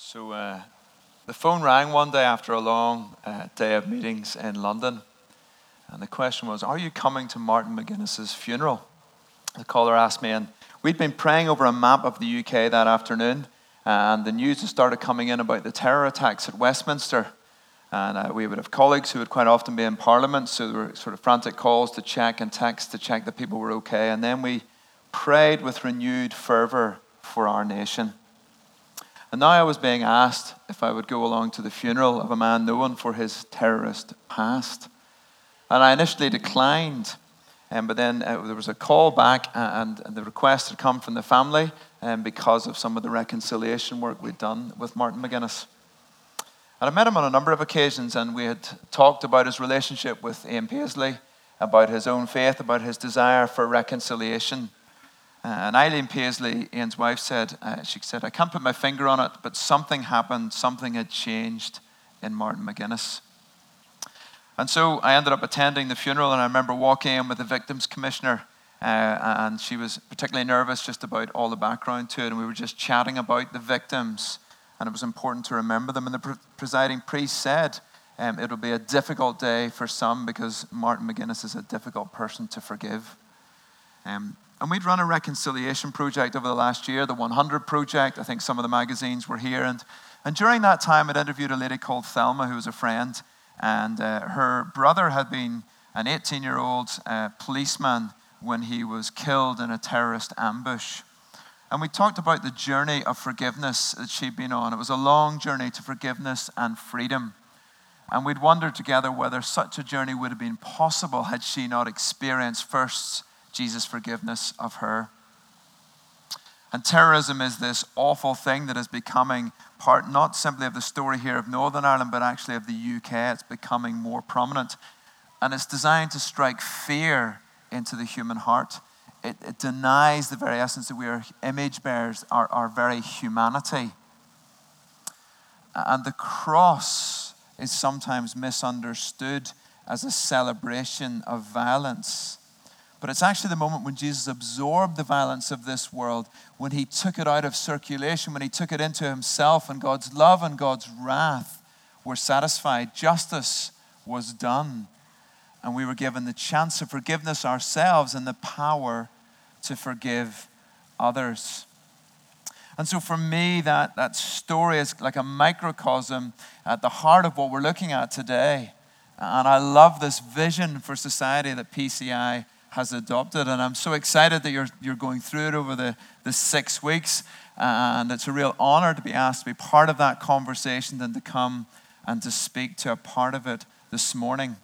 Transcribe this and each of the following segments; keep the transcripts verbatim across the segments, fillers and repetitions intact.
So uh, the phone rang one day after a long uh, day of meetings in London. And the question was, are you coming to Martin McGuinness's funeral? The caller asked me, and we'd been praying over a map of the U K that afternoon. And the news had started coming in about the terror attacks at Westminster. And uh, we would have colleagues who would quite often be in Parliament. So there were sort of frantic calls to check and text to check that people were okay. And then we prayed with renewed fervour for our nation. And now I was being asked if I would go along to the funeral of a man known for his terrorist past. And I initially declined, um, but then uh, there was a call back, and, and the request had come from the family um, because of some of the reconciliation work we'd done with Martin McGuinness. And I met him on a number of occasions, and we had talked about his relationship with Ian Paisley, about his own faith, about his desire for reconciliation. Uh, and Eileen Paisley, Ian's wife, said, uh, she said, I can't put my finger on it, but something happened, something had changed in Martin McGuinness. And so I ended up attending the funeral, and I remember walking in with the victims commissioner, uh, and she was particularly nervous just about all the background to it, and we were just chatting about the victims, and it was important to remember them. And the pre- presiding priest said, um, it'll be a difficult day for some because Martin McGuinness is a difficult person to forgive. Um, And we'd run a reconciliation project over the last year, the one hundred Project. I think some of the magazines were here. And, and during that time, I'd interviewed a lady called Thelma, who was a friend. And uh, her brother had been an eighteen-year-old uh, policeman when he was killed in a terrorist ambush. And we talked about the journey of forgiveness that she'd been on. It was a long journey to forgiveness and freedom. And we'd wondered together whether such a journey would have been possible had she not experienced first Jesus' forgiveness of her. And terrorism is this awful thing that is becoming part not simply of the story here of Northern Ireland, but actually of the U K. It's becoming more prominent. And it's designed to strike fear into the human heart. It, it denies the very essence that we are image bearers, our, our very humanity. And the cross is sometimes misunderstood as a celebration of violence. But it's actually the moment when Jesus absorbed the violence of this world, when he took it out of circulation, when he took it into himself, and God's love and God's wrath were satisfied. Justice was done. And we were given the chance of forgiveness ourselves and the power to forgive others. And so for me, that, that story is like a microcosm at the heart of what we're looking at today. And I love this vision for society that P C I has adopted, and I'm so excited that you're you're going through it over the, the six weeks, and it's a real honor to be asked to be part of that conversation and to come and to speak to a part of it this morning.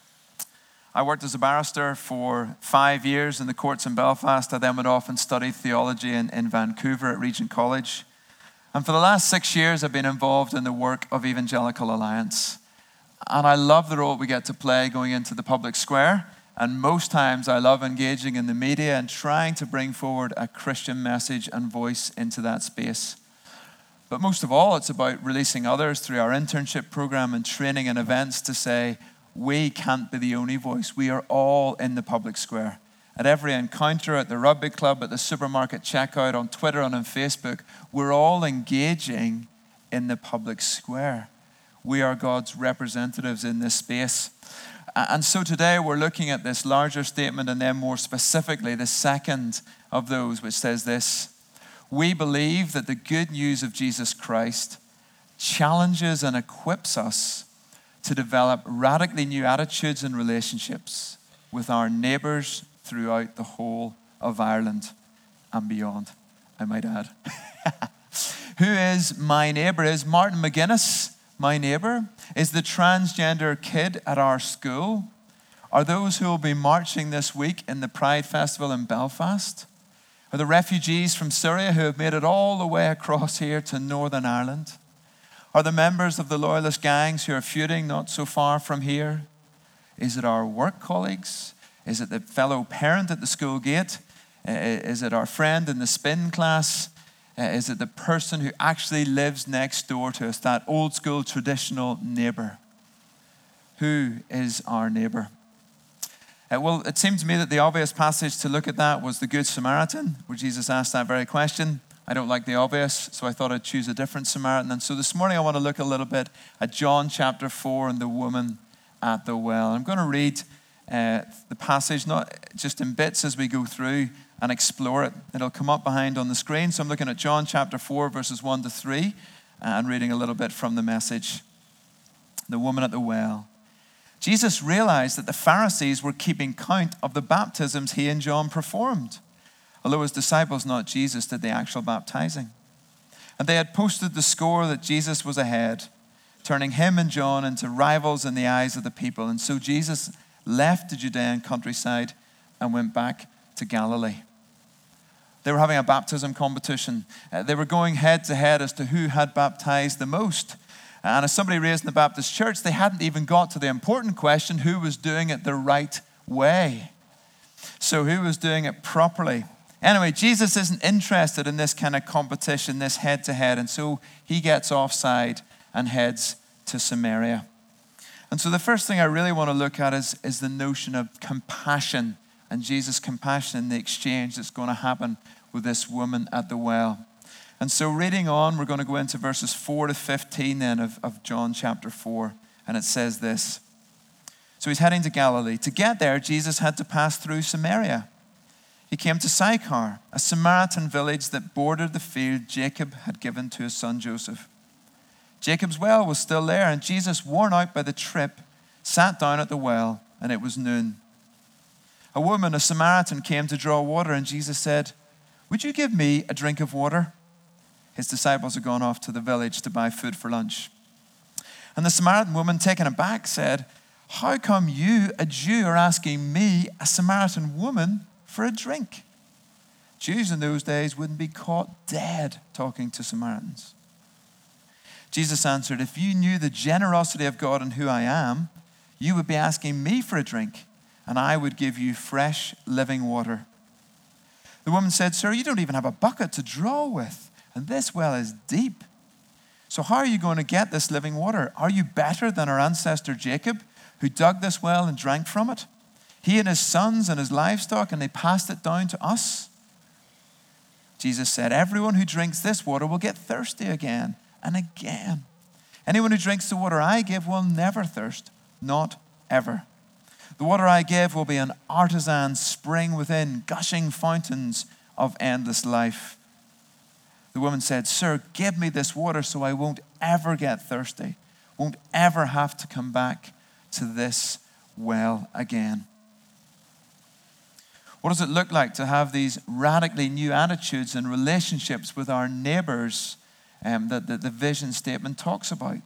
I worked as a barrister for five years in the courts in Belfast. I then went off and studied theology in, in Vancouver at Regent College. And for the last six years, I've been involved in the work of Evangelical Alliance. And I love the role we get to play going into the public square. And most times I love engaging in the media and trying to bring forward a Christian message and voice into that space. But most of all, it's about releasing others through our internship program and training and events to say, we can't be the only voice. We are all in the public square. At every encounter, at the rugby club, at the supermarket checkout, on Twitter and on Facebook, we're all engaging in the public square. We are God's representatives in this space. And so today we're looking at this larger statement, and then more specifically the second of those, which says this: we believe that the good news of Jesus Christ challenges and equips us to develop radically new attitudes and relationships with our neighbours throughout the whole of Ireland and beyond, I might add. Who is my neighbour? Is Martin McGuinness my neighbour? Is the transgender kid at our school? Are those who will be marching this week in the Pride Festival in Belfast? Are the refugees from Syria who have made it all the way across here to Northern Ireland? Are the members of the loyalist gangs who are feuding not so far from here? Is it our work colleagues? Is it the fellow parent at the school gate? Is it our friend in the spin class? Uh, is it the person who actually lives next door to us, that old school traditional neighbor? Who is our neighbor? Uh, well, it seemed to me that the obvious passage to look at that was the Good Samaritan, where Jesus asked that very question. I don't like the obvious, so I thought I'd choose a different Samaritan. And so this morning I want to look a little bit at John chapter four and the woman at the well. I'm going to read uh, the passage, not just in bits as we go through and explore it. It'll come up behind on the screen. So I'm looking at John chapter four, verses one to three, and reading a little bit from the Message. The woman at the well. Jesus realized that the Pharisees were keeping count of the baptisms he and John performed, although his disciples, not Jesus, did the actual baptizing. And they had posted the score that Jesus was ahead, turning him and John into rivals in the eyes of the people. And so Jesus left the Judean countryside and went back to Galilee. They were having a baptism competition. Uh, they were going head to head as to who had baptized the most. And as somebody raised in the Baptist church, they hadn't even got to the important question, who was doing it the right way? So who was doing it properly? Anyway, Jesus isn't interested in this kind of competition, this head-to-head, and so he gets offside and heads to Samaria. And so the first thing I really want to look at is, is the notion of compassion and Jesus' compassion in the exchange that's going to happen with this woman at the well. And so reading on, we're going to go into verses four to fifteen then of, of John chapter four. And it says this. So he's heading to Galilee. To get there, Jesus had to pass through Samaria. He came to Sychar, a Samaritan village that bordered the field Jacob had given to his son Joseph. Jacob's well was still there, and Jesus, worn out by the trip, sat down at the well, and it was noon. A woman, a Samaritan, came to draw water, and Jesus said, "Would you give me a drink of water?" His disciples had gone off to the village to buy food for lunch. And the Samaritan woman, taken aback, said, "How come you, a Jew, are asking me, a Samaritan woman, for a drink?" Jews in those days wouldn't be caught dead talking to Samaritans. Jesus answered, "If you knew the generosity of God and who I am, you would be asking me for a drink, and I would give you fresh, living water." The woman said, "Sir, you don't even have a bucket to draw with, and this well is deep. So how are you going to get this living water? Are you better than our ancestor Jacob, who dug this well and drank from it? He and his sons and his livestock, and they passed it down to us." Jesus said, "Everyone who drinks this water will get thirsty again and again. Anyone who drinks the water I give will never thirst, not ever. The water I give will be an artisan spring within, gushing fountains of endless life." The woman said, "Sir, give me this water so I won't ever get thirsty, won't ever have to come back to this well again." What does it look like to have these radically new attitudes and relationships with our neighbors um, that, that the vision statement talks about?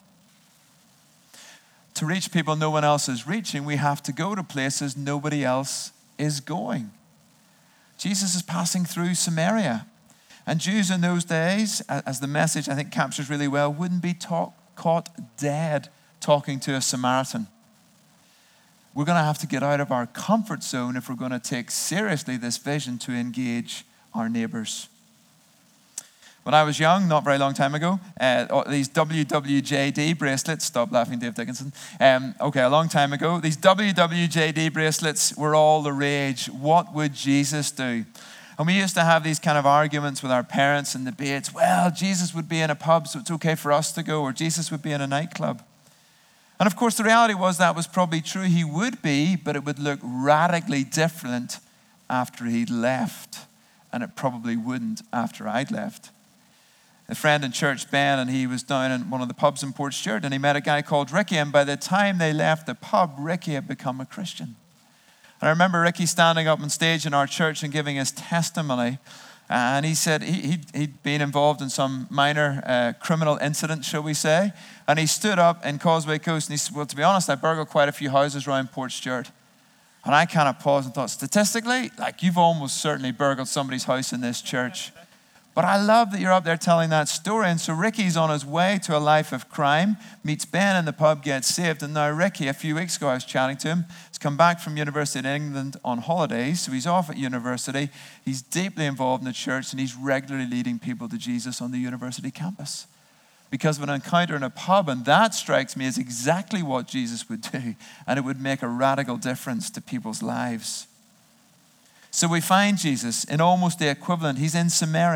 To reach people no one else is reaching, we have to go to places nobody else is going. Jesus is passing through Samaria. And Jews in those days, as the Message I think captures really well, wouldn't be talk, caught dead talking to a Samaritan. We're going to have to get out of our comfort zone if we're going to take seriously this vision to engage our neighbors. When I was young, not very long time ago, uh, these W W J D bracelets, stop laughing, Dave Dickinson. Um, okay, a long time ago, these W W J D bracelets were all the rage. What would Jesus do? And we used to have these kind of arguments with our parents and debates. Well, Jesus would be in a pub, so it's okay for us to go, or Jesus would be in a nightclub. And of course, the reality was that was probably true. He would be, but it would look radically different after he'd left. And it probably wouldn't after I'd left. A friend in church, Ben, and he was down in one of the pubs in Portstewart, and he met a guy called Ricky, and by the time they left the pub, Ricky had become a Christian. And I remember Ricky standing up on stage in our church and giving his testimony. And he said he, he'd, he'd been involved in some minor uh, criminal incident, shall we say. And he stood up in Causeway Coast and he said, "Well, to be honest, I burgled quite a few houses around Portstewart." And I kind of paused and thought, statistically, like you've almost certainly burgled somebody's house in this church. But I love that you're up there telling that story. And so Ricky's on his way to a life of crime, meets Ben in the pub, gets saved. And now Ricky, a few weeks ago I was chatting to him, has come back from University in England on holidays. So he's off at university. He's deeply involved in the church and he's regularly leading people to Jesus on the university campus. Because of an encounter in a pub, and that strikes me as exactly what Jesus would do. And it would make a radical difference to people's lives. So we find Jesus in almost the equivalent. He's in Samaria.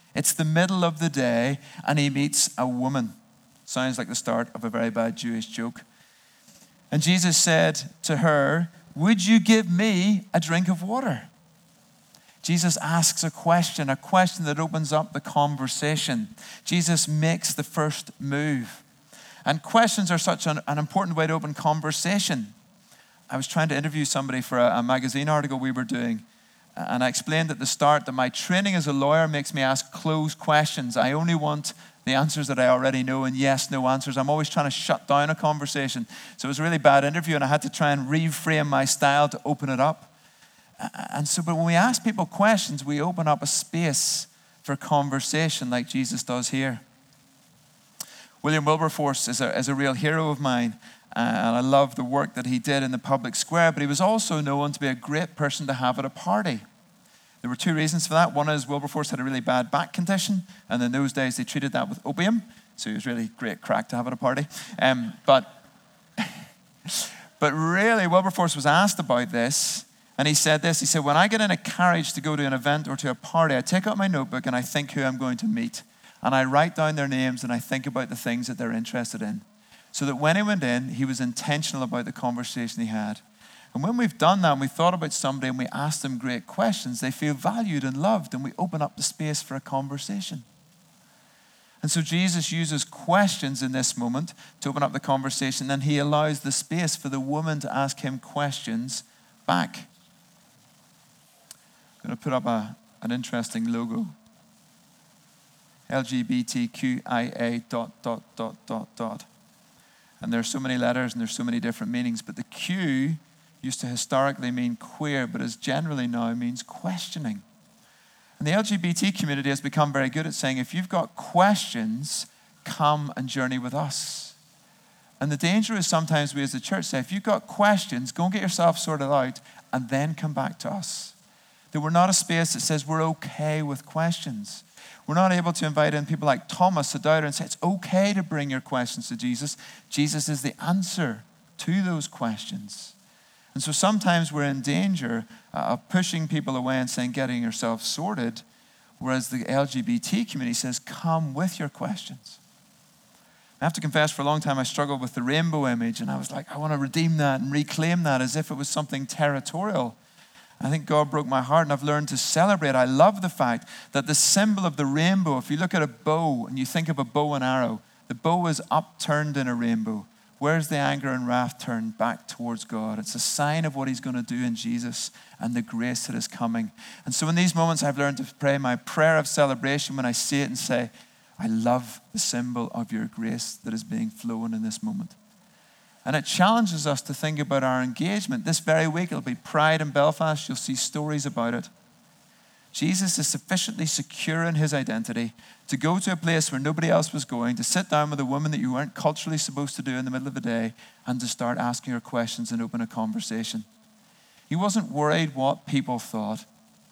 It's the middle of the day, and he meets a woman. Sounds like the start of a very bad Jewish joke. And Jesus said to her, "Would you give me a drink of water?" Jesus asks a question, a question that opens up the conversation. Jesus makes the first move. And questions are such an, an important way to open conversation. I was trying to interview somebody for a, a magazine article we were doing, and I explained at the start that my training as a lawyer makes me ask closed questions. I only want the answers that I already know and yes, no answers. I'm always trying to shut down a conversation. So it was a really bad interview, and I had to try and reframe my style to open it up. And so, but when we ask people questions, we open up a space for conversation like Jesus does here. William Wilberforce is a, is a real hero of mine, uh, and I love the work that he did in the public square, but he was also known to be a great person to have at a party. There were two reasons for that. One is Wilberforce had a really bad back condition, and in those days they treated that with opium, so he was really great crack to have at a party. Um, but, but really, Wilberforce was asked about this, and he said this. He said, "When I get in a carriage to go to an event or to a party, I take out my notebook and I think who I'm going to meet. And I write down their names and I think about the things that they're interested in. So that when he went in, he was intentional about the conversation he had. And when we've done that and we've thought about somebody and we ask them great questions, they feel valued and loved, and we open up the space for a conversation." And so Jesus uses questions in this moment to open up the conversation, and he allows the space for the woman to ask him questions back. I'm going to put up a, an interesting logo. L G B T Q I A dot, dot, dot, dot, dot. And there's so many letters and there's so many different meanings, but the Q used to historically mean queer, but is generally now means questioning. And the L G B T community has become very good at saying, if you've got questions, come and journey with us. And the danger is sometimes we as the church say, if you've got questions, go and get yourself sorted out and then come back to us. That we're not a space that says we're okay with questions. We're not able to invite in people like Thomas, the doubter, and say it's okay to bring your questions to Jesus. Jesus is the answer to those questions. And so sometimes we're in danger of pushing people away and saying, getting yourself sorted, whereas the L G B T community says, come with your questions. I have to confess, for a long time I struggled with the rainbow image, and I was like, I want to redeem that and reclaim that as if it was something territorial. I think God broke my heart, and I've learned to celebrate. I love the fact that the symbol of the rainbow, if you look at a bow and you think of a bow and arrow, the bow is upturned in a rainbow. Where's the anger and wrath turned? Back towards God. It's a sign of what he's going to do in Jesus and the grace that is coming. And so in these moments, I've learned to pray my prayer of celebration when I see it and say, I love the symbol of your grace that is being flown in this moment. And it challenges us to think about our engagement. This very week, it'll be Pride in Belfast. You'll see stories about it. Jesus is sufficiently secure in his identity to go to a place where nobody else was going, to sit down with a woman that you weren't culturally supposed to do in the middle of the day, and to start asking her questions and open a conversation. He wasn't worried what people thought.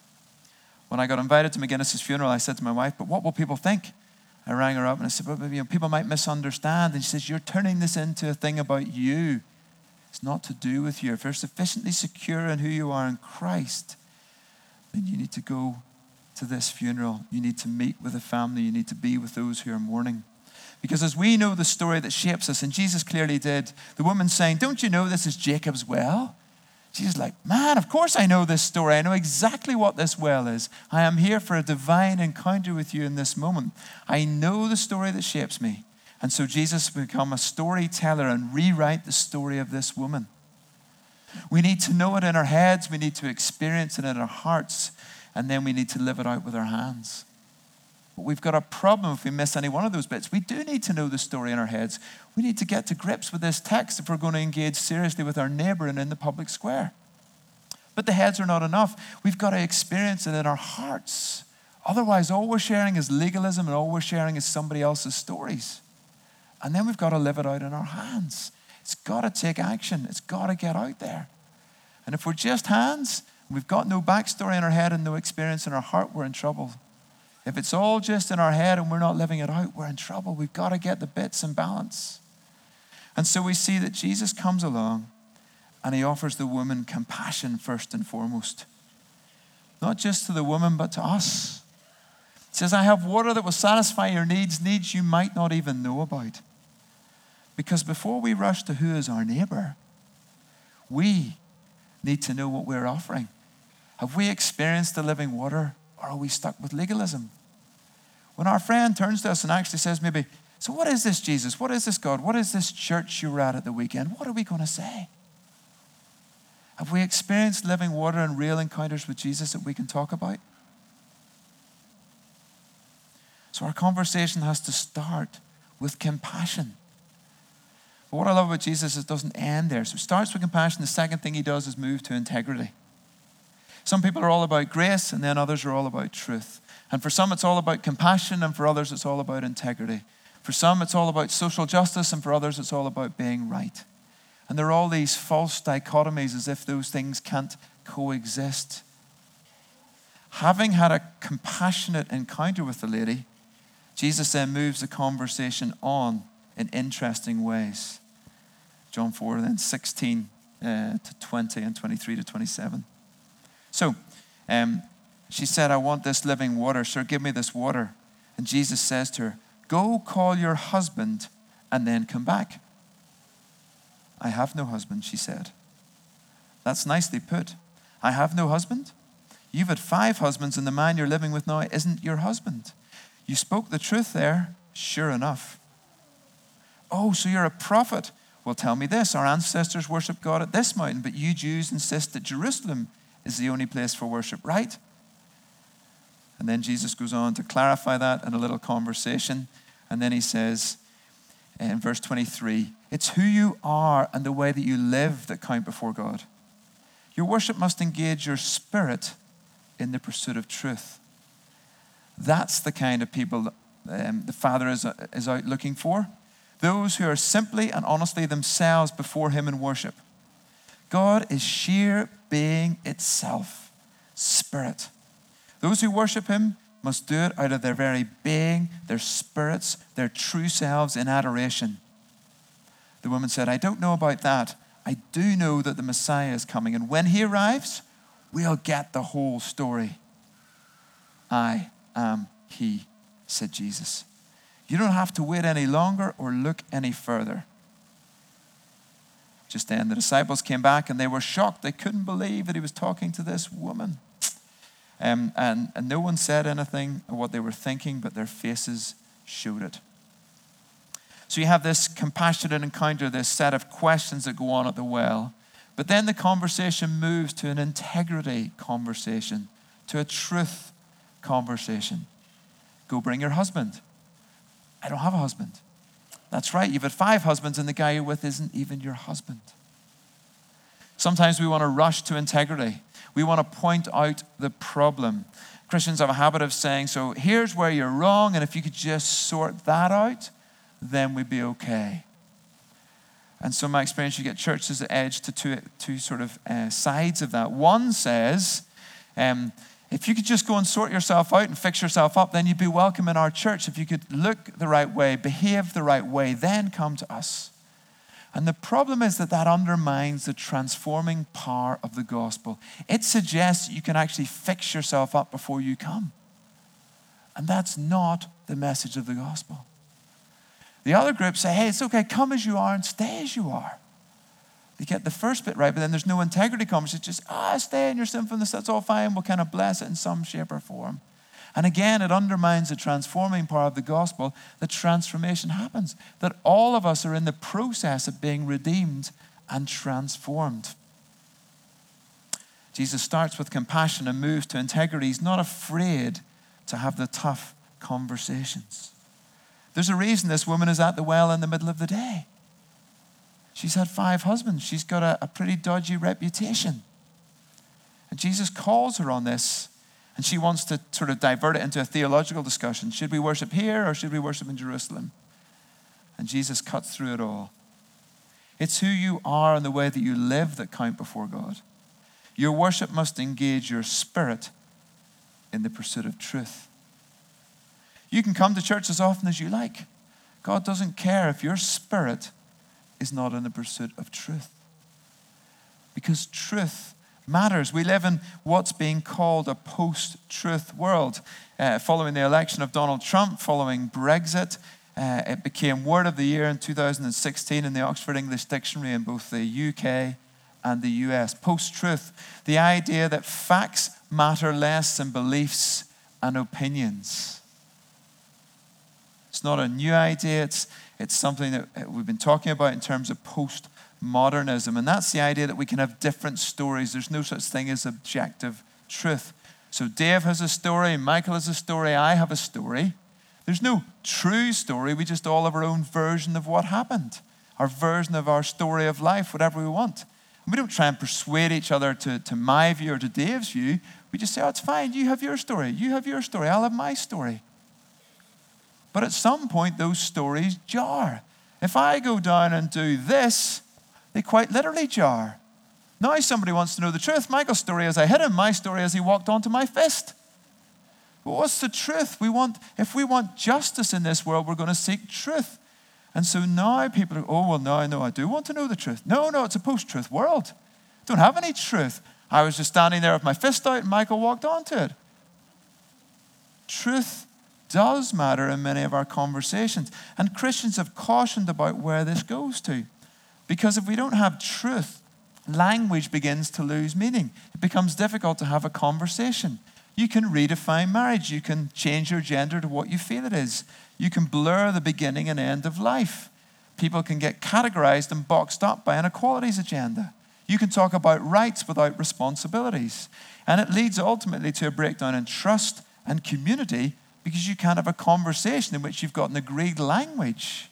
When I got invited to McGinnis's funeral, I said to my wife, but what will people think? I rang her up and I said, well, you know, people might misunderstand. And she says, you're turning this into a thing about you. It's not to do with you. If you're sufficiently secure in who you are in Christ, then you need to go to this funeral. You need to meet with a family. You need to be with those who are mourning. Because as we know the story that shapes us, and Jesus clearly did, the woman saying, don't you know this is Jacob's well? Jesus like, man, of course I know this story. I know exactly what this well is. I am here for a divine encounter with you in this moment. I know the story that shapes me. And so Jesus will become a storyteller and rewrite the story of this woman. We need to know it in our heads. We need to experience it in our hearts. And then we need to live it out with our hands. But we've got a problem if we miss any one of those bits. We do need to know the story in our heads. We need to get to grips with this text if we're going to engage seriously with our neighbor and in the public square. But the heads are not enough. We've got to experience it in our hearts. Otherwise, all we're sharing is legalism, and all we're sharing is somebody else's stories. And then we've got to live it out in our hands. It's got to take action. It's got to get out there. And if we're just hands, we've got no backstory in our head and no experience in our heart, we're in trouble. If it's all just in our head and we're not living it out, we're in trouble. We've got to get the bits in balance. And so we see that Jesus comes along and he offers the woman compassion first and foremost. Not just to the woman, but to us. He says, I have water that will satisfy your needs, needs you might not even know about. Because before we rush to who is our neighbor, we need to know what we're offering. Have we experienced the living water, or are we stuck with legalism? When our friend turns to us and actually says maybe, so what is this Jesus? What is this God? What is this church you were at at the weekend? What are we going to say? Have we experienced living water and real encounters with Jesus that we can talk about? So our conversation has to start with compassion. But what I love about Jesus is it doesn't end there. So it starts with compassion. The second thing he does is move to integrity. Some people are all about grace, and then others are all about truth. And for some, it's all about compassion, and for others, it's all about integrity. For some, it's all about social justice, and for others, it's all about being right. And there are all these false dichotomies as if those things can't coexist. Having had a compassionate encounter with the lady, Jesus then moves the conversation on in interesting ways. John four, then sixteen uh, to twenty and twenty-three to twenty-seven. So, um, she said, I want this living water. Sir, give me this water. And Jesus says to her, go call your husband and then come back. I have no husband, she said. That's nicely put. I have no husband? You've had five husbands, and the man you're living with now isn't your husband. You spoke the truth there, sure enough. Oh, so you're a prophet. Well, tell me this. Our ancestors worshiped God at this mountain, but you Jews insist that Jerusalem is the only place for worship, right? And then Jesus goes on to clarify that in a little conversation. And then he says in verse twenty-three, it's who you are and the way that you live that count before God. Your worship must engage your spirit in the pursuit of truth. That's the kind of people um, the Father is, is out looking for. Those who are simply and honestly themselves before him in worship. God is sheer being itself, spirit. Those who worship him must do it out of their very being, their spirits, their true selves in adoration. The woman said, I don't know about that. I do know that the Messiah is coming, and when he arrives, we'll get the whole story. I am he, said Jesus. You don't have to wait any longer or look any further. Just then, the disciples came back and they were shocked. They couldn't believe that he was talking to this woman. Um, and, and no one said anything of what they were thinking, but their faces showed it. So you have this compassionate encounter, this set of questions that go on at the well. But then the conversation moves to an integrity conversation, to a truth conversation. Go bring your husband. I don't have a husband. That's right, you've had five husbands and the guy you're with isn't even your husband. Sometimes we want to rush to integrity. We want to point out the problem. Christians have a habit of saying, so here's where you're wrong, and if you could just sort that out, then we'd be okay. And so in my experience, you get churches that edge to two, two sort of uh, sides of that. One says, um, if you could just go and sort yourself out and fix yourself up, then you'd be welcome in our church. If you could look the right way, behave the right way, then come to us. And the problem is that that undermines the transforming power of the gospel. It suggests that you can actually fix yourself up before you come. And that's not the message of the gospel. The other group say, hey, it's okay, come as you are and stay as you are. You get the first bit right, but then there's no integrity conversation. It's just, ah, stay in your sinfulness, that's all fine. We'll kind of bless it in some shape or form. And again, it undermines the transforming power of the gospel, that transformation happens, that all of us are in the process of being redeemed and transformed. Jesus starts with compassion and moves to integrity. He's not afraid to have the tough conversations. There's a reason this woman is at the well in the middle of the day. She's had five husbands. She's got a, a pretty dodgy reputation. And Jesus calls her on this, and she wants to sort of divert it into a theological discussion. Should we worship here or should we worship in Jerusalem? And Jesus cuts through it all. It's who you are and the way that you live that count before God. Your worship must engage your spirit in the pursuit of truth. You can come to church as often as you like. God doesn't care if your spirit is not in the pursuit of truth. Because truth matters. We live in what's being called a post-truth world. Uh, following the election of Donald Trump, following Brexit, uh, it became Word of the Year in two thousand sixteen in the Oxford English Dictionary in both the U K and the U S. Post-truth, the idea that facts matter less than beliefs and opinions. It's not a new idea. It's, it's something that we've been talking about in terms of post-modernism. And that's the idea that we can have different stories. There's no such thing as objective truth. So Dave has a story, Michael has a story, I have a story. There's no true story. We just all have our own version of what happened, our version of our story of life, whatever we want. And we don't try and persuade each other to, to my view or to Dave's view. We just say, oh, it's fine. You have your story. You have your story. I'll have my story. But at some point, those stories jar. If I go down and do this, they quite literally jar. Now somebody wants to know the truth. Michael's story is I hit him. My story is he walked onto my fist. But what's the truth? We want, if we want justice in this world, we're going to seek truth. And so now people are, oh, well, now I know I do want to know the truth. No, no, it's a post-truth world. Don't have any truth. I was just standing there with my fist out and Michael walked onto it. Truth does matter in many of our conversations. And Christians have cautioned about where this goes to. Because if we don't have truth, language begins to lose meaning. It becomes difficult to have a conversation. You can redefine marriage. You can change your gender to what you feel it is. You can blur the beginning and end of life. People can get categorized and boxed up by an equalities agenda. You can talk about rights without responsibilities. And it leads ultimately to a breakdown in trust and community because you can't have a conversation in which you've got an agreed language.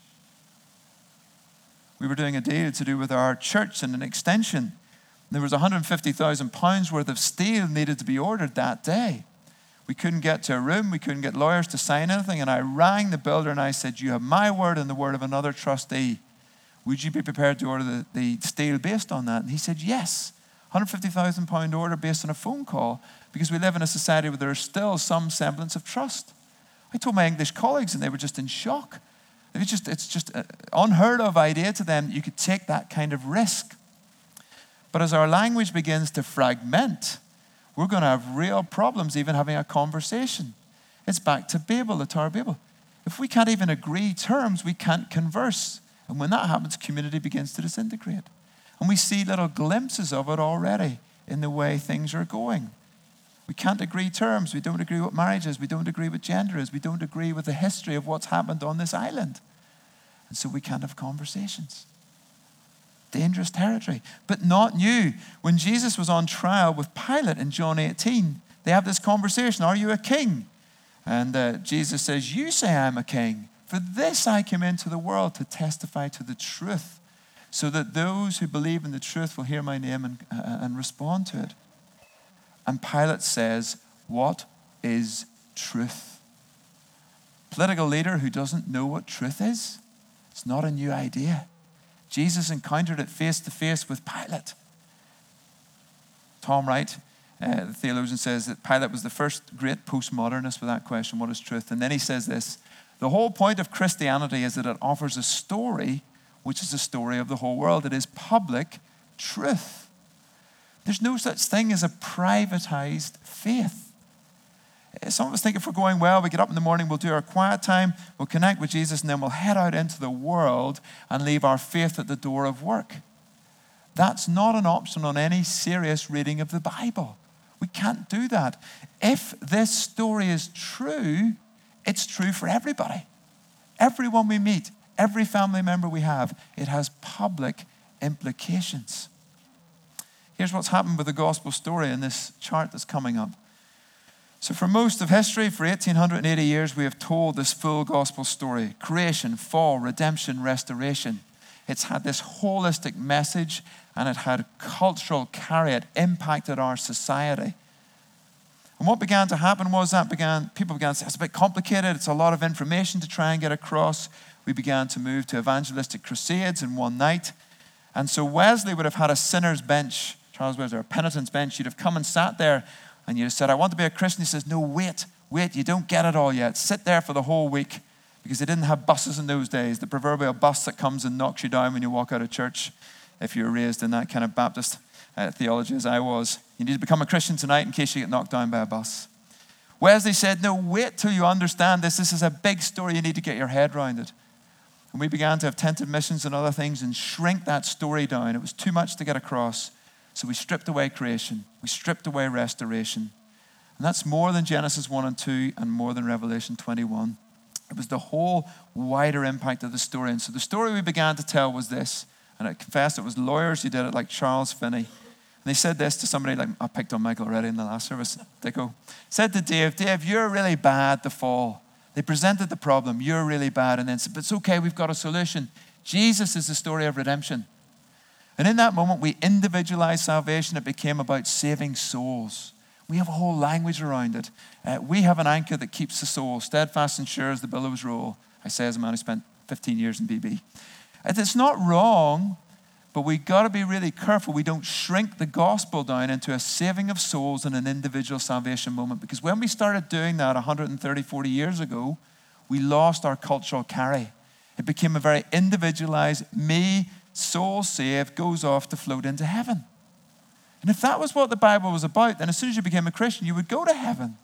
We were doing a deal to do with our church and an extension. There was one hundred fifty thousand pounds worth of steel needed to be ordered that day. We couldn't get to a room. We couldn't get lawyers to sign anything. And I rang the builder and I said, you have my word and the word of another trustee. Would you be prepared to order the, the steel based on that? And he said, yes. one hundred fifty thousand pounds order based on a phone call because we live in a society where there is still some semblance of trust. I told my English colleagues and they were just in shock. It's just, it's just an unheard of idea to them that you could take that kind of risk. But as our language begins to fragment, we're going to have real problems even having a conversation. It's back to Babel, the Tower of Babel. If we can't even agree terms, we can't converse. And when that happens, community begins to disintegrate. And we see little glimpses of it already in the way things are going. We can't agree terms. We don't agree what marriage is. We don't agree what gender is. We don't agree with the history of what's happened on this island. And so we can't have conversations. Dangerous territory, but not new. When Jesus was on trial with Pilate in John eighteen, they have this conversation, are you a king? And uh, Jesus says, you say I'm a king. For this I came into the world to testify to the truth, so that those who believe in the truth will hear my name and, uh, and respond to it. And Pilate says, what is truth? Political leader who doesn't know what truth is? It's not a new idea. Jesus encountered it face to face with Pilate. Tom Wright, uh, the theologian, says that Pilate was the first great postmodernist with that question, what is truth? And then he says this, the whole point of Christianity is that it offers a story which is the story of the whole world. It is public truth. There's no such thing as a privatized faith. Some of us think if we're going well, we get up in the morning, we'll do our quiet time, we'll connect with Jesus, and then we'll head out into the world and leave our faith at the door of work. That's not an option on any serious reading of the Bible. We can't do that. If this story is true, it's true for everybody. Everyone we meet, every family member we have, it has public implications. Here's what's happened with the gospel story in this chart that's coming up. So for most of history, for eighteen eighty years, we have told this full gospel story. Creation, fall, redemption, restoration. It's had this holistic message and it had cultural carry. It impacted our society. And what began to happen was that began, people began to say, it's a bit complicated. It's a lot of information to try and get across. We began to move to evangelistic crusades in one night. And so Wesley would have had a sinner's bench. Charles Wesley, or a penitent's bench. You'd have come and sat there and you said, I want to be a Christian. He says, no, wait, wait, you don't get it all yet. Sit there for the whole week, because they didn't have buses in those days, the proverbial bus that comes and knocks you down when you walk out of church, if you were raised in that kind of Baptist uh, theology as I was. You need to become a Christian tonight in case you get knocked down by a bus. Wesley said, no, wait till you understand this. This is a big story. You need to get your head around it. And we began to have tent admissions and other things and shrink that story down. It was too much to get across. So we stripped away creation. We stripped away restoration. And that's more than Genesis one and two and more than Revelation twenty-one. It was the whole wider impact of the story. And so the story we began to tell was this. And I confess it was lawyers who did it, like Charles Finney. And they said this to somebody, like I picked on Michael already in the last service, Dicko. Said to Dave, Dave, you're really bad to fall. They presented the problem, you're really bad. And then said, but it's okay, we've got a solution. Jesus is the story of redemption. And in that moment, we individualized salvation. It became about saving souls. We have a whole language around it. Uh, we have an anchor that keeps the soul steadfast and sure as the billows roll. I say as a man who spent fifteen years in B B. It's not wrong, but we've got to be really careful we don't shrink the gospel down into a saving of souls in an individual salvation moment. Because when we started doing that one hundred thirty, forty years ago, we lost our cultural carry. It became a very individualized, me, soul saved, goes off to float into heaven. And if that was what the Bible was about, then as soon as you became a Christian, you would go to heaven.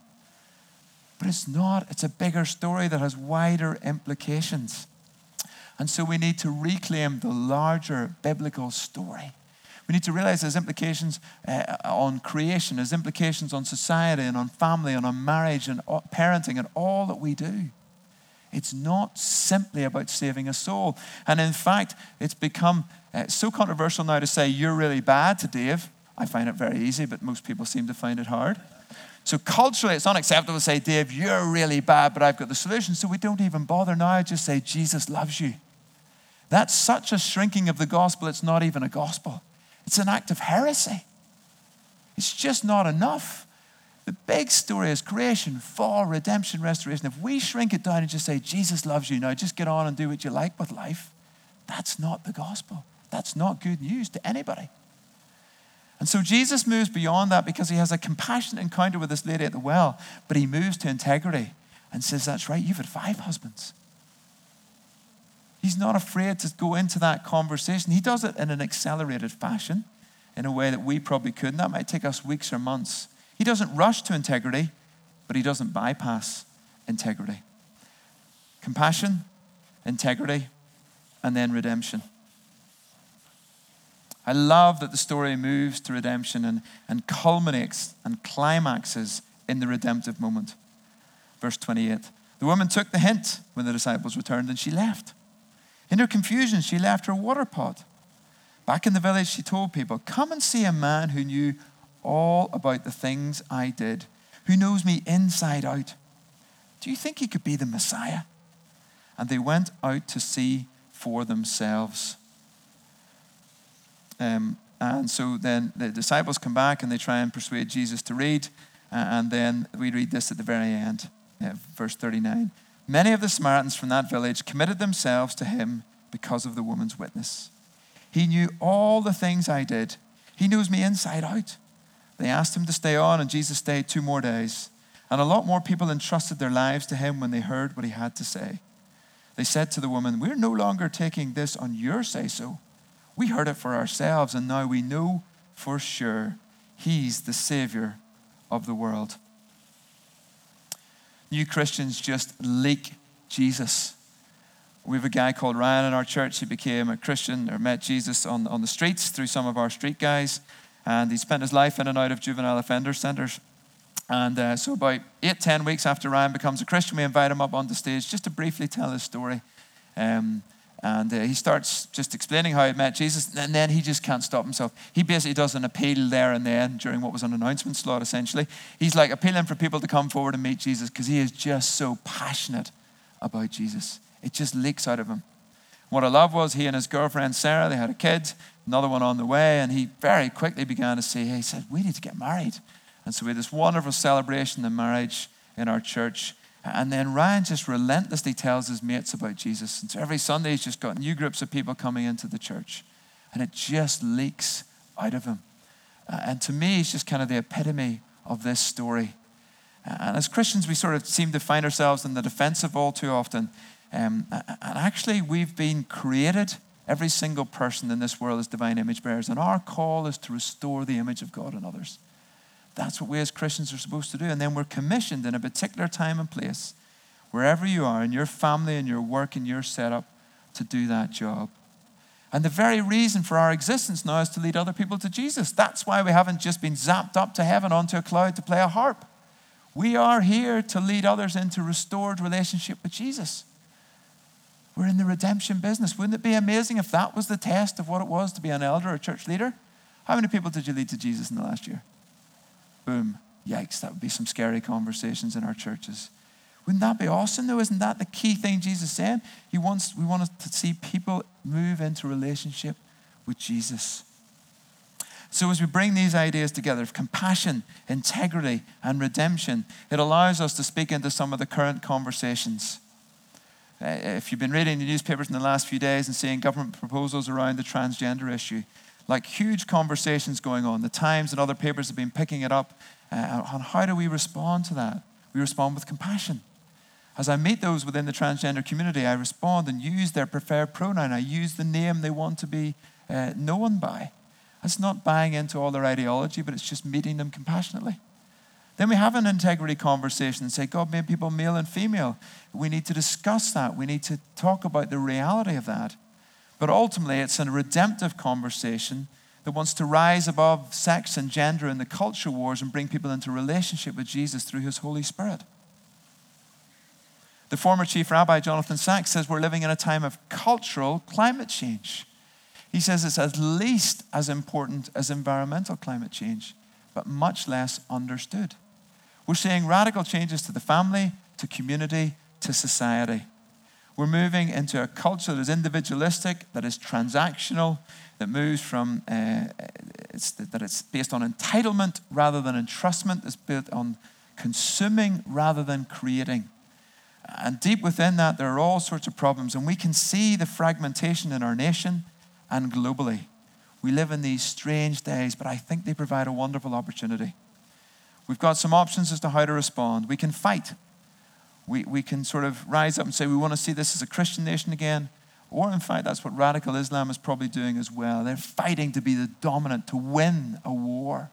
But it's not. It's a bigger story that has wider implications. And so we need to reclaim the larger biblical story. We need to realize there's implications uh, on creation, there's implications on society and on family and on marriage and parenting and all that we do. It's not simply about saving a soul. And in fact, it's become uh, so controversial now to say, you're really bad to Dave. I find it very easy, but most people seem to find it hard. So culturally, it's unacceptable to say, Dave, you're really bad, but I've got the solution. So we don't even bother now. Just say, Jesus loves you. That's such a shrinking of the gospel, it's not even a gospel. It's an act of heresy. It's just not enough. The big story is creation, fall, redemption, restoration. If we shrink it down and just say, Jesus loves you, now just get on and do what you like with life, that's not the gospel. That's not good news to anybody. And so Jesus moves beyond that because he has a compassionate encounter with this lady at the well, but he moves to integrity and says, that's right, you've had five husbands. He's not afraid to go into that conversation. He does it in an accelerated fashion, in a way that we probably couldn't. That might take us weeks or months. He doesn't rush to integrity, but he doesn't bypass integrity. Compassion, integrity, and then redemption. I love that the story moves to redemption and, and culminates and climaxes in the redemptive moment. Verse twenty-eight. The woman took the hint when the disciples returned and she left. In her confusion, she left her water pot. Back in the village, she told people, come and see a man who knew all about the things I did, who knows me inside out. Do you think he could be the Messiah? And they went out to see for themselves. Um, and so then the disciples come back and they try and persuade Jesus to read. Uh, and then we read this at the very end, uh, verse thirty-nine. Many of the Samaritans from that village committed themselves to him because of the woman's witness. He knew all the things I did. He knows me inside out. They asked him to stay on, and Jesus stayed two more days. And a lot more people entrusted their lives to him when they heard what he had to say. They said to the woman, we're no longer taking this on your say-so. We heard it for ourselves, and now we know for sure he's the Savior of the world. New Christians just leak Jesus. We have a guy called Ryan in our church. He became a Christian or met Jesus on, on the streets through some of our street guys. And he spent his life in and out of juvenile offender centers. And uh, so about eight, ten weeks after Ryan becomes a Christian, we invite him up on the stage just to briefly tell his story. Um, and uh, he starts just explaining how he met Jesus, and then he just can't stop himself. He basically does an appeal there and then during what was an announcement slot, essentially. He's like appealing for people to come forward and meet Jesus because he is just so passionate about Jesus. It just leaks out of him. What I love was he and his girlfriend, Sarah, they had a kid, another one on the way, and he very quickly began to say, hey, he said, we need to get married. And so we had this wonderful celebration of marriage in our church. And then Ryan just relentlessly tells his mates about Jesus. And so every Sunday he's just got new groups of people coming into the church. And it just leaks out of him. And to me, he's just kind of the epitome of this story. And as Christians, we sort of seem to find ourselves in the defensive all too often. Um, and actually, we've been created Every single person in this world is divine image bearers, and our call is to restore the image of God in others. That's what we as Christians are supposed to do. And then we're commissioned in a particular time and place, wherever you are, in your family, in your work, in your setup, to do that job. And the very reason for our existence now is to lead other people to Jesus. That's why we haven't just been zapped up to heaven onto a cloud to play a harp. We are here to lead others into restored relationship with Jesus. We're in the redemption business. Wouldn't it be amazing if that was the test of what it was to be an elder or a church leader? How many people did you lead to Jesus in the last year? Boom. Yikes, that would be some scary conversations in our churches. Wouldn't that be awesome though? Isn't that the key thing Jesus is saying? He wants, we want to see people move into relationship with Jesus. So as we bring these ideas together of compassion, integrity, and redemption, it allows us to speak into some of the current conversations. If you've been reading the newspapers in the last few days and seeing government proposals around the transgender issue, like huge conversations going on. The Times and other papers have been picking it up uh, on how do we respond to that? We respond with compassion. As I meet those within the transgender community, I respond and use their preferred pronoun. I use the name they want to be uh, known by. That's not buying into all their ideology, but it's just meeting them compassionately. Then we have an integrity conversation and say, God made people male and female. We need to discuss that. We need to talk about the reality of that. But ultimately, it's a redemptive conversation that wants to rise above sex and gender and the culture wars and bring people into relationship with Jesus through his Holy Spirit. The former chief rabbi, Jonathan Sacks, says we're living in a time of cultural climate change. He says it's at least as important as environmental climate change, but much less understood. We're seeing radical changes to the family, to community, to society. We're moving into a culture that is individualistic, that is transactional, that moves from, uh, it's, that it's based on entitlement rather than entrustment, it's built on consuming rather than creating. And deep within that, there are all sorts of problems, and we can see the fragmentation in our nation and globally. We live in these strange days, but I think they provide a wonderful opportunity. We've got some options as to how to respond. We can fight. We, we can sort of rise up and say we want to see this as a Christian nation again. Or in fact, that's what radical Islam is probably doing as well. They're fighting to be the dominant, to win a war.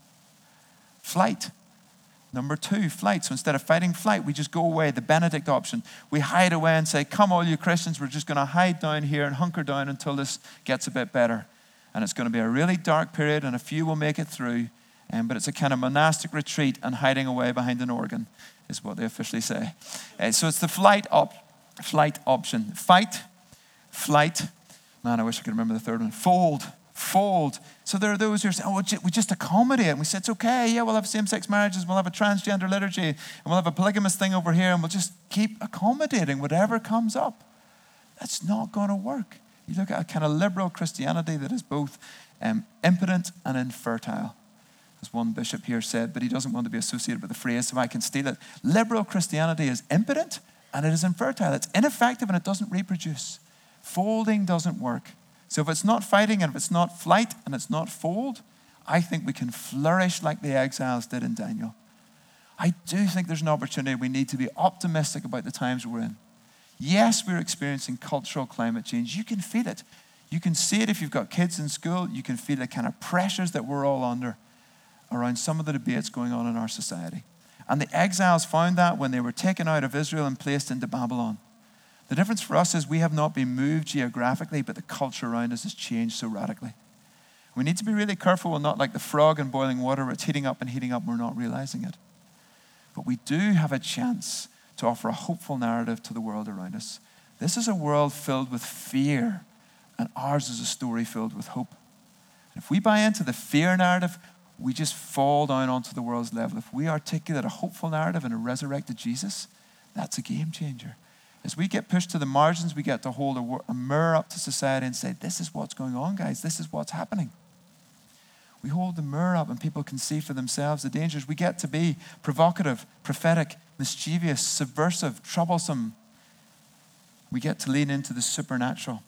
Flight. Number two, flight. So instead of fighting flight, we just go away, the Benedict option. We hide away and say, come all you Christians, we're just going to hide down here and hunker down until this gets a bit better. And it's going to be a really dark period and a few will make it through. Um, but it's a kind of monastic retreat and hiding away behind an organ is what they officially say. Uh, so it's the flight op- flight option. Fight, flight. Man, I wish I could remember the third one. Fold, fold. So there are those who are saying, oh, we just accommodate. And we say, it's okay. Yeah, we'll have same-sex marriages. We'll have a transgender liturgy. And we'll have a polygamous thing over here. And we'll just keep accommodating whatever comes up. That's not going to work. You look at a kind of liberal Christianity that is both um, impotent and infertile. As one bishop here said, but he doesn't want to be associated with the phrase, so I can steal it. Liberal Christianity is impotent and it is infertile. It's ineffective and it doesn't reproduce. Folding doesn't work. So if it's not fighting and if it's not flight and it's not fold, I think we can flourish like the exiles did in Daniel. I do think there's an opportunity. We need to be optimistic about the times we're in. Yes, we're experiencing cultural climate change. You can feel it. You can see it if you've got kids in school. You can feel the kind of pressures that we're all under around some of the debates going on in our society. And the exiles found that when they were taken out of Israel and placed into Babylon. The difference for us is we have not been moved geographically, but the culture around us has changed so radically. We need to be really careful. We're not like the frog in boiling water. Where it's heating up and heating up, and we're not realizing it. But we do have a chance to offer a hopeful narrative to the world around us. This is a world filled with fear, and ours is a story filled with hope. If we buy into the fear narrative, we just fall down onto the world's level. If we articulate a hopeful narrative and a resurrected Jesus, that's a game changer. As we get pushed to the margins, we get to hold a, a mirror up to society and say, this is what's going on, guys. This is what's happening. We hold the mirror up and people can see for themselves the dangers. We get to be provocative, prophetic, mischievous, subversive, troublesome. We get to lean into the supernatural.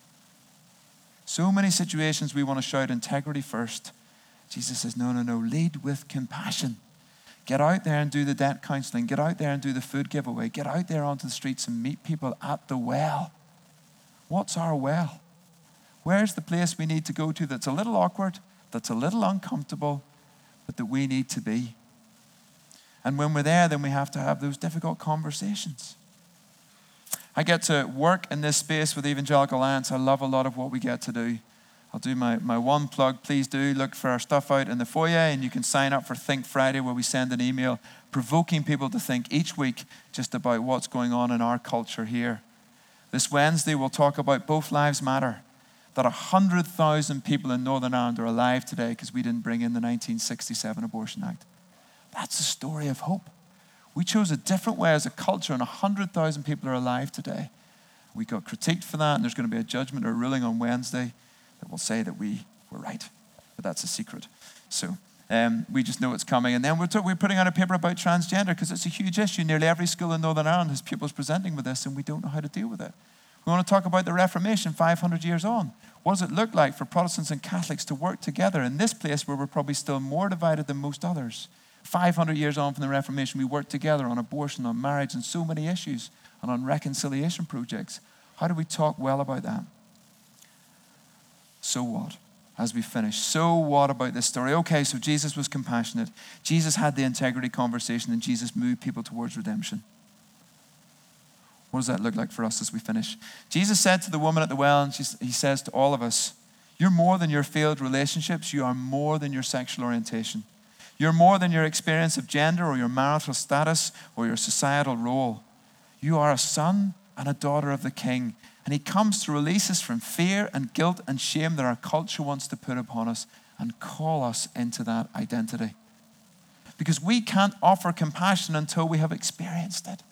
So many situations we want to shout integrity first. Jesus says, no, no, no, lead with compassion. Get out there and do the debt counseling. Get out there and do the food giveaway. Get out there onto the streets and meet people at the well. What's our well? Where's the place we need to go to that's a little awkward, that's a little uncomfortable, but that we need to be? And when we're there, then we have to have those difficult conversations. I get to work in this space with Evangelical Alliance. I love a lot of what we get to do. I'll do my, my one plug. Please do look for our stuff out in the foyer, and you can sign up for Think Friday, where we send an email provoking people to think each week just about what's going on in our culture here. This Wednesday, we'll talk about Both Lives Matter, that one hundred thousand people in Northern Ireland are alive today because we didn't bring in the nineteen sixty-seven Abortion Act. That's a story of hope. We chose a different way as a culture, and one hundred thousand people are alive today. We got critiqued for that, and there's going to be a judgment or a ruling on Wednesday that will say that we were right. But that's a secret. So um, we just know it's coming. And then we're, t- we're putting out a paper about transgender because it's a huge issue. Nearly every school in Northern Ireland has pupils presenting with this, and we don't know how to deal with it. We want to talk about the Reformation five hundred years on. What does it look like for Protestants and Catholics to work together in this place where we're probably still more divided than most others? five hundred years on from the Reformation, we worked together on abortion, on marriage, and so many issues, and on reconciliation projects. How do we talk well about that? So what? As we finish, so what about this story? Okay, so Jesus was compassionate. Jesus had the integrity conversation, and Jesus moved people towards redemption. What does that look like for us as we finish? Jesus said to the woman at the well, and she, he says to all of us, you're more than your failed relationships. You are more than your sexual orientation. You're more than your experience of gender or your marital status or your societal role. You are a son and a daughter of the King. And he comes to release us from fear and guilt and shame that our culture wants to put upon us and call us into that identity. Because we can't offer compassion until we have experienced it.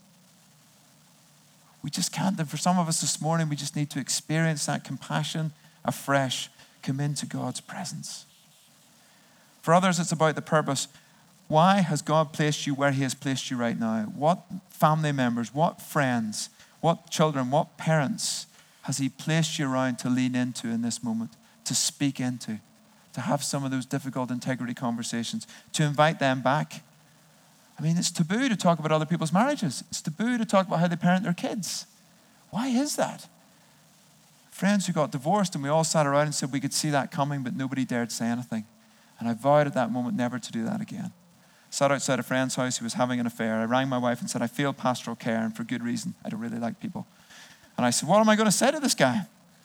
We just can't. And for some of us this morning, we just need to experience that compassion afresh, come into God's presence. For others, it's about the purpose. Why has God placed you where he has placed you right now? What family members, what friends, what children, what parents has he placed you around to lean into in this moment, to speak into, to have some of those difficult integrity conversations, to invite them back? I mean, it's taboo to talk about other people's marriages. It's taboo to talk about how they parent their kids. Why is that? Friends who got divorced, and we all sat around and said we could see that coming, but nobody dared say anything. And I vowed at that moment never to do that again. Sat outside a friend's house who was having an affair. I rang my wife and said, I failed pastoral care, and for good reason. I don't really like people. And I said, what am I going to say to this guy?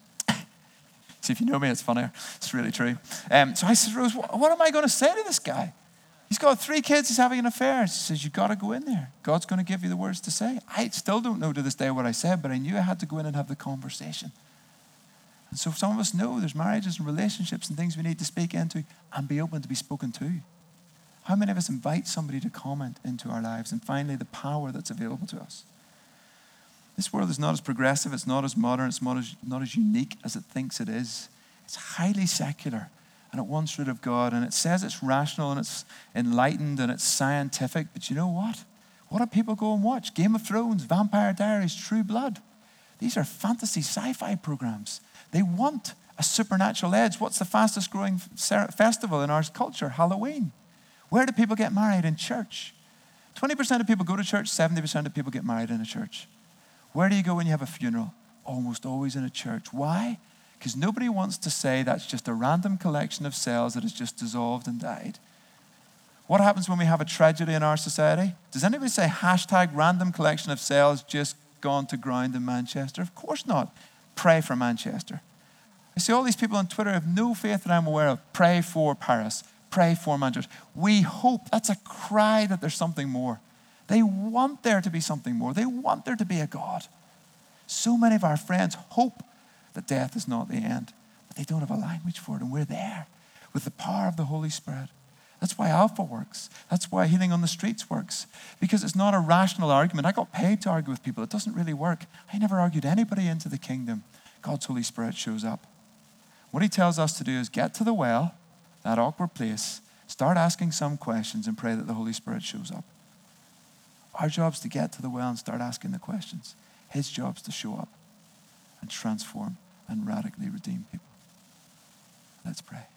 See, if you know me, it's funnier. It's really true. Um, so I said, Rose, what, what am I going to say to this guy? He's got three kids. He's having an affair. She says, you got to go in there. God's going to give you the words to say. I still don't know to this day what I said, but I knew I had to go in and have the conversation. And so some of us know there's marriages and relationships and things we need to speak into and be open to be spoken to. How many of us invite somebody to comment into our lives? And finally, the power that's available to us. This world is not as progressive, it's not as modern, it's not as, not as unique as it thinks it is. It's highly secular, and it wants rid of God, and it says it's rational, and it's enlightened, and it's scientific. But you know what? What do people go and watch? Game of Thrones, Vampire Diaries, True Blood. These are fantasy sci-fi programs. They want a supernatural edge. What's the fastest growing festival in our culture? Halloween. Where do people get married? In church. twenty percent of people go to church, seventy percent of people get married in a church. Where do you go when you have a funeral? Almost always in a church. Why? Because nobody wants to say that's just a random collection of cells that has just dissolved and died. What happens when we have a tragedy in our society? Does anybody say hashtag random collection of cells just gone to ground in Manchester? Of course not. Pray for Manchester. I see all these people on Twitter have no faith that I'm aware of. Pray for Paris. Pray for Manchester. We hope. That's a cry that there's something more. They want there to be something more. They want there to be a God. So many of our friends hope that death is not the end, but they don't have a language for it, and we're there with the power of the Holy Spirit. That's why Alpha works. That's why Healing on the Streets works, because it's not a rational argument. I got paid to argue with people. It doesn't really work. I never argued anybody into the kingdom. God's Holy Spirit shows up. What he tells us to do is get to the well, that awkward place, start asking some questions, and pray that the Holy Spirit shows up. Our job's to get to the well and start asking the questions. His job's to show up and transform and radically redeem people. Let's pray.